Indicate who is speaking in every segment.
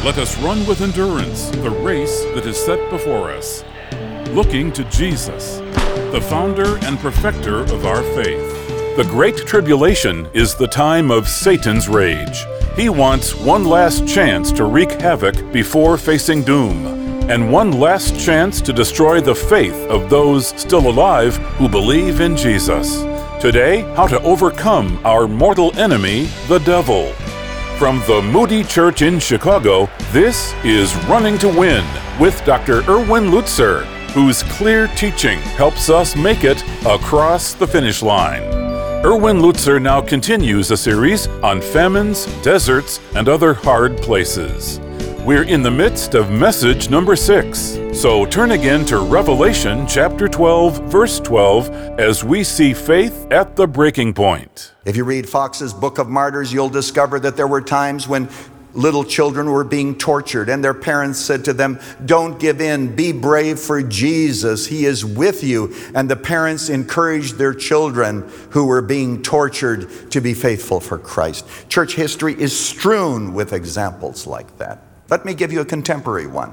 Speaker 1: Let us run with endurance the race that is set before us, looking to Jesus, the founder and perfecter of our faith. The Great Tribulation is the time of Satan's rage. He wants one last chance to wreak havoc before facing doom, and one last chance to destroy the faith of those still alive who believe in Jesus. Today, how to overcome our mortal enemy, the devil. From the Moody Church in Chicago, this is Running to Win with Dr. Erwin Lutzer, whose clear teaching helps us make it across the finish line. Erwin Lutzer now continues a series on famines, deserts, and other hard places. We're in the midst of message number 6, so turn again to Revelation chapter 12, verse 12, as we see faith at the breaking point.
Speaker 2: If you read Fox's Book of Martyrs, you'll discover that there were times when little children were being tortured, and their parents said to them, "Don't give in, be brave for Jesus, He is with you." And the parents encouraged their children who were being tortured to be faithful for Christ. Church history is strewn with examples like that. Let me give you a contemporary one.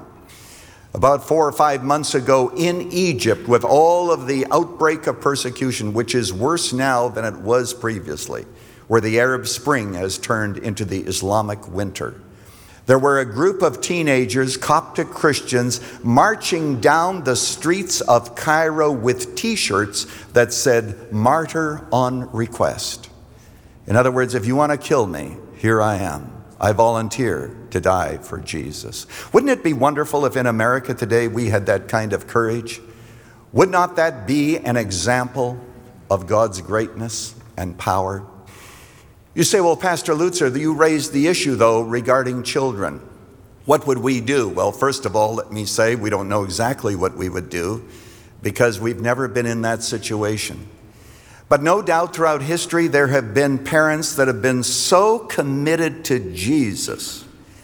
Speaker 2: About 4 or 5 months ago in Egypt, with all of the outbreak of persecution, which is worse now than it was previously, where the Arab Spring has turned into the Islamic winter, there were a group of teenagers, Coptic Christians, marching down the streets of Cairo with t-shirts that said, "Martyr on request." In other words, if you want to kill me, here I am. I volunteer to die for Jesus. Wouldn't it be wonderful if in America today we had that kind of courage? Would not that be an example of God's greatness and power? You say, well, Pastor Lutzer, you raised the issue, though, regarding children. What would we do? Well, first of all, let me say we don't know exactly what we would do because we've never been in that situation. But no doubt throughout history there have been parents that have been so committed to Jesus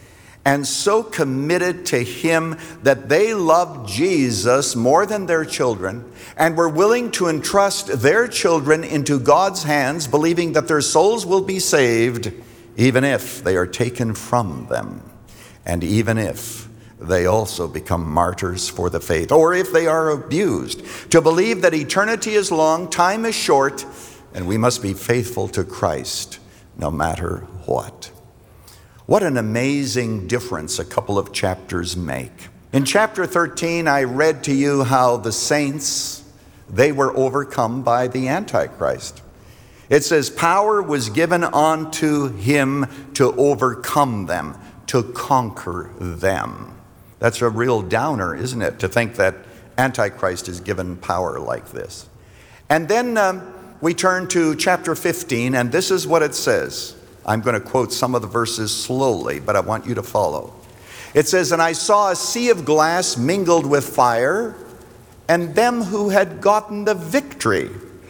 Speaker 2: and so committed to Him that they loved Jesus more than their children and were willing to entrust their children into God's hands, believing that their souls will be saved even if they are taken from them, and even if they also become martyrs for the faith, or if they are abused, to believe that eternity is long, time is short, and we must be faithful to Christ no matter what. What an amazing difference a couple of chapters make. In chapter 13, I read to you how the saints, they were overcome by the Antichrist. It says, power was given unto him to overcome them, to conquer them. That's a real downer, isn't it, to think that Antichrist is given power like this. And then we turn to chapter 15, and this is what it says. I'm going to quote some of the verses slowly, but I want you to follow. It says, "And I saw a sea of glass mingled with fire, and them who had gotten the victory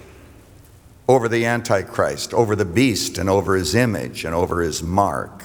Speaker 2: over the Antichrist, over the beast, and over his image, and over his mark."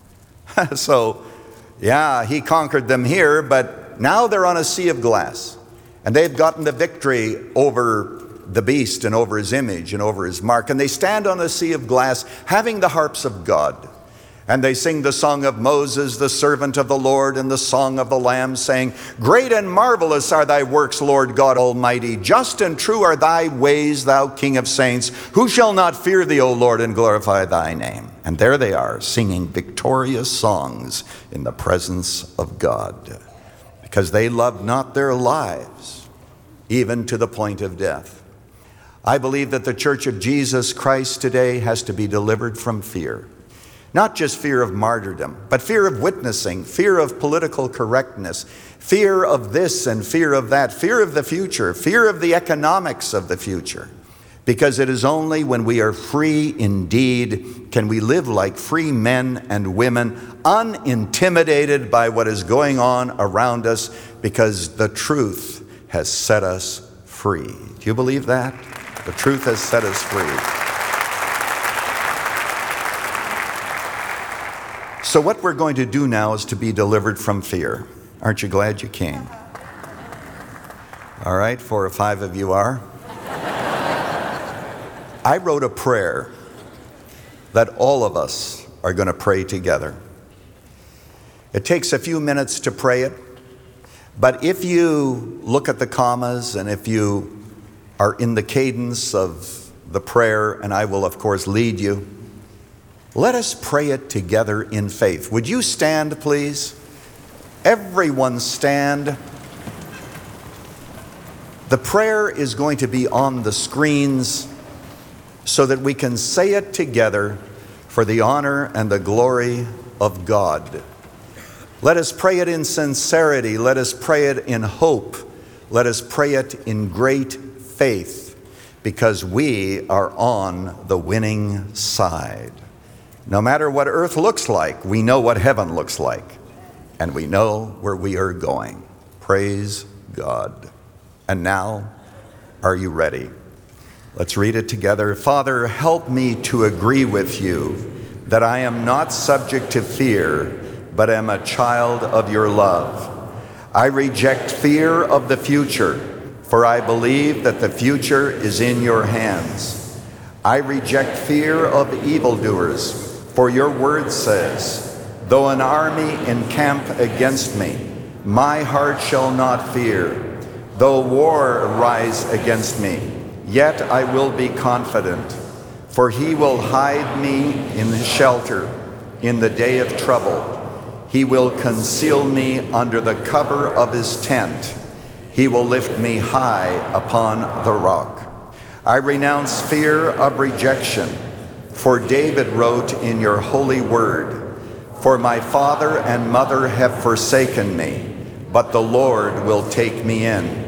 Speaker 2: So, yeah, he conquered them here, but now they're on a sea of glass. And they've gotten the victory over the beast and over his image and over his mark. And they stand on a sea of glass having the harps of God. And they sing the song of Moses, the servant of the Lord, and the song of the Lamb, saying, "Great and marvelous are thy works, Lord God Almighty. Just and true are thy ways, thou King of saints. Who shall not fear thee, O Lord, and glorify thy name?" And there they are, singing victorious songs in the presence of God, because they loved not their lives, even to the point of death. I believe that the Church of Jesus Christ today has to be delivered from fear. Not just fear of martyrdom, but fear of witnessing, fear of political correctness, fear of this and fear of that, fear of the future, fear of the economics of the future. Because it is only when we are free indeed can we live like free men and women, unintimidated by what is going on around us, because the truth has set us free. Do you believe that? The truth has set us free. So what we're going to do now is to be delivered from fear. Aren't you glad you came? All right, 4 or 5 of you are. I wrote a prayer that all of us are going to pray together. It takes a few minutes to pray it, but if you look at the commas and if you are in the cadence of the prayer, and I will of course lead you, let us pray it together in faith. Would you stand, please? Everyone stand. The prayer is going to be on the screens so that we can say it together for the honor and the glory of God. Let us pray it in sincerity. Let us pray it in hope. Let us pray it in great faith, because we are on the winning side. No matter what earth looks like, we know what heaven looks like, and we know where we are going. Praise God. And now, are you ready? Let's read it together. Father, help me to agree with you that I am not subject to fear, but am a child of your love. I reject fear of the future, for I believe that the future is in your hands. I reject fear of evildoers, for your word says, though an army encamp against me, my heart shall not fear. Though war arise against me, yet I will be confident, for he will hide me in his shelter in the day of trouble. He will conceal me under the cover of his tent. He will lift me high upon the rock. I renounce fear of rejection, for David wrote in your holy word, for my father and mother have forsaken me, but the Lord will take me in.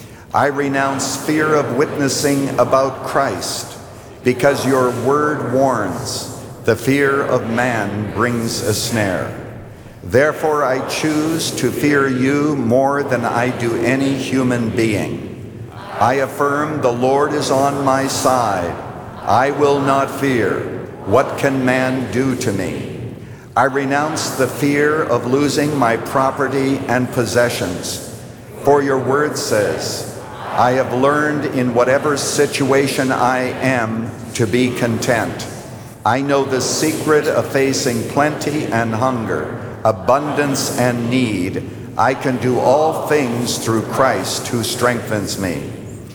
Speaker 2: I renounce fear of witnessing about Christ, because your word warns, the fear of man brings a snare. Therefore I choose to fear you more than I do any human being. I affirm the Lord is on my side. I will not fear. What can man do to me? I renounce the fear of losing my property and possessions. For your word says, I have learned in whatever situation I am to be content. I know the secret of facing plenty and hunger, abundance and need. I can do all things through Christ who strengthens me.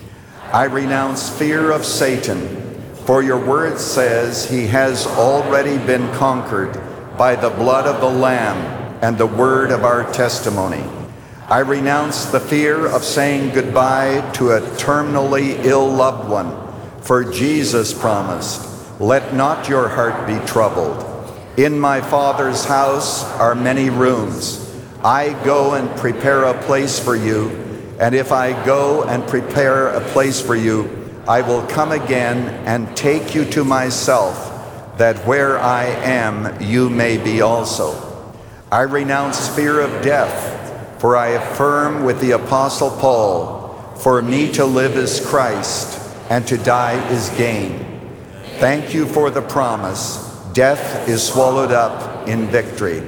Speaker 2: I renounce fear of Satan, for your word says he has already been conquered by the blood of the Lamb and the word of our testimony. I renounce the fear of saying goodbye to a terminally ill loved one, for Jesus promised, let not your heart be troubled. In my Father's house are many rooms. I go and prepare a place for you, and if I go and prepare a place for you, I will come again and take you to myself, that where I am, you may be also. I renounce fear of death, for I affirm with the Apostle Paul, for me to live is Christ, and to die is gain. Thank you for the promise. Death is swallowed up in victory.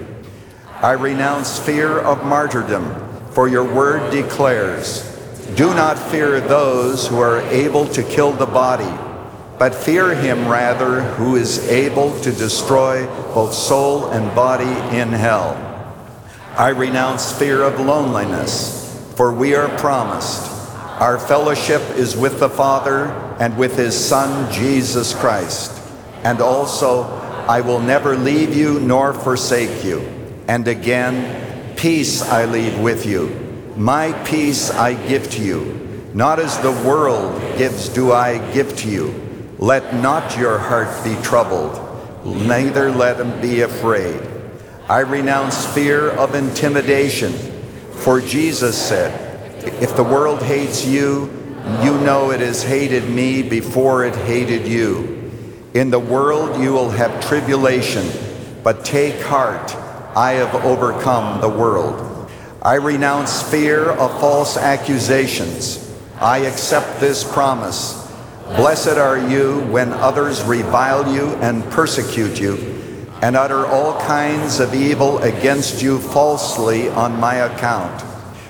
Speaker 2: I renounce fear of martyrdom, for your word declares, do not fear those who are able to kill the body, but fear him rather who is able to destroy both soul and body in hell. I renounce fear of loneliness, for we are promised, our fellowship is with the Father and with his Son, Jesus Christ. And also, I will never leave you nor forsake you. And again, peace I leave with you. My peace I give to you. Not as the world gives do I give to you. Let not your heart be troubled, neither let him be afraid. I renounce fear of intimidation, for Jesus said, if the world hates you, you know it has hated me before it hated you. In the world you will have tribulation, but take heart, I have overcome the world. I renounce fear of false accusations. I accept this promise. Blessed are you when others revile you and persecute you, and utter all kinds of evil against you falsely on my account.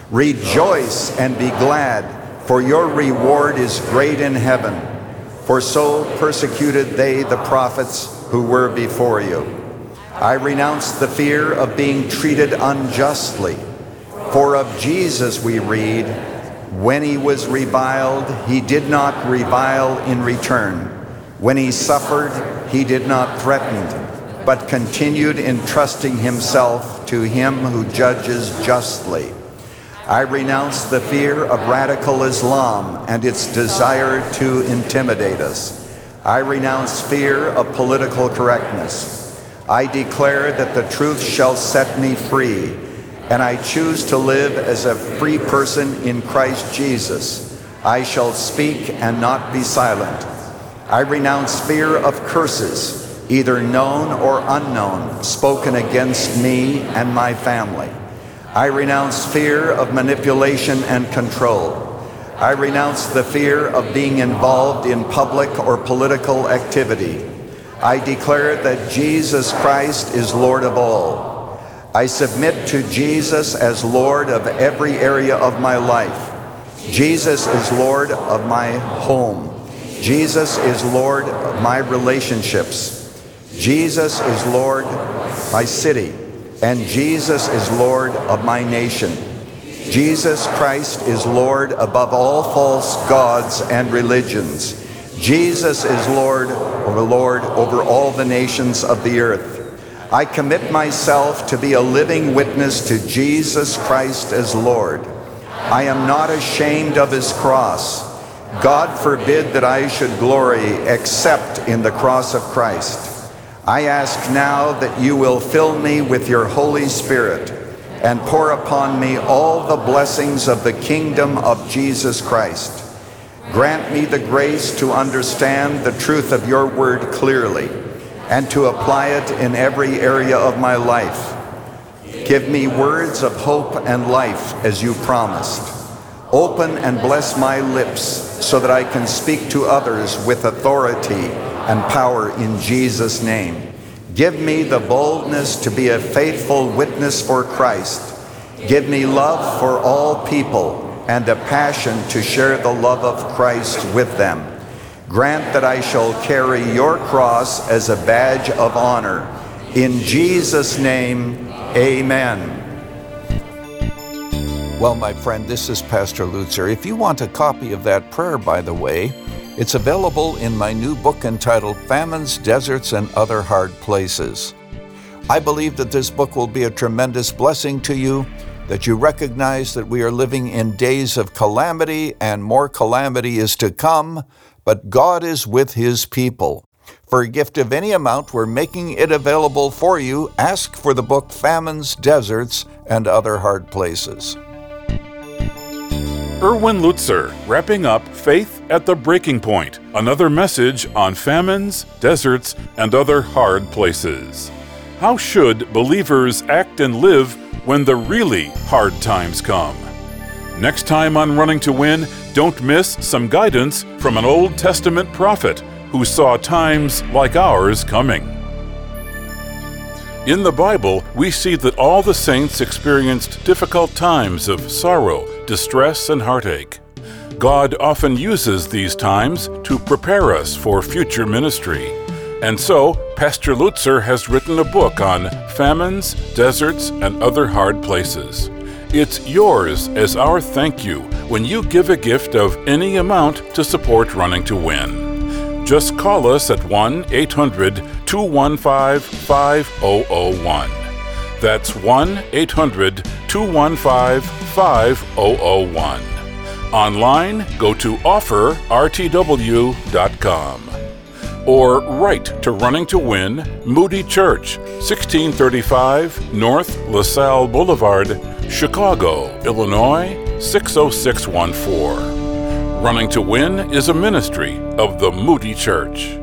Speaker 2: Rejoice and be glad, for your reward is great in heaven. For so persecuted they the prophets who were before you. I renounce the fear of being treated unjustly. For of Jesus we read, when he was reviled, he did not revile in return. When he suffered, he did not threaten, but continued entrusting himself to him who judges justly. I renounce the fear of radical Islam and its desire to intimidate us. I renounce fear of political correctness. I declare that the truth shall set me free, and I choose to live as a free person in Christ Jesus. I shall speak and not be silent. I renounce fear of curses, either known or unknown, spoken against me and my family. I renounce fear of manipulation and control. I renounce the fear of being involved in public or political activity. I declare that Jesus Christ is Lord of all. I submit to Jesus as Lord of every area of my life. Jesus is Lord of my home. Jesus is Lord of my relationships. Jesus is Lord of my city. And Jesus is Lord of my nation. Jesus Christ is Lord above all false gods and religions. Jesus is Lord over all the nations of the earth. I commit myself to be a living witness to Jesus Christ as Lord. I am not ashamed of his cross. God forbid that I should glory except in the cross of Christ. I ask now that you will fill me with your Holy Spirit and pour upon me all the blessings of the kingdom of Jesus Christ. Grant me the grace to understand the truth of your word clearly and to apply it in every area of my life. Give me words of hope and life as you promised. Open and bless my lips so that I can speak to others with authority and power in Jesus' name. Give me the boldness to be a faithful witness for Christ. Give me love for all people and a passion to share the love of Christ with them. Grant that I shall carry your cross as a badge of honor. In Jesus' name, amen.
Speaker 3: Well, my friend, this is Pastor Lutzer. If you want a copy of that prayer, by the way, it's available in my new book entitled Famines, Deserts, and Other Hard Places. I believe that this book will be a tremendous blessing to you, that you recognize that we are living in days of calamity and more calamity is to come, but God is with his people. For a gift of any amount, we're making it available for you. Ask for the book Famines, Deserts, and Other Hard Places.
Speaker 1: Erwin Lutzer, wrapping up Faith at the Breaking Point, another message on famines, deserts, and other hard places. How should believers act and live when the really hard times come? Next time on Running to Win, don't miss some guidance from an Old Testament prophet who saw times like ours coming. In the Bible, we see that all the saints experienced difficult times of sorrow, distress, and heartache. God often uses these times to prepare us for future ministry. And so, Pastor Lutzer has written a book on famines, deserts, and other hard places. It's yours as our thank you when you give a gift of any amount to support Running to Win. Just call us at 1-800-215-5001. That's 1-800-215-5001. Online, go to offerrtw.com. Or write to Running to Win, Moody Church, 1635 North LaSalle Boulevard, Chicago, Illinois, 60614. Running to Win is a ministry of the Moody Church.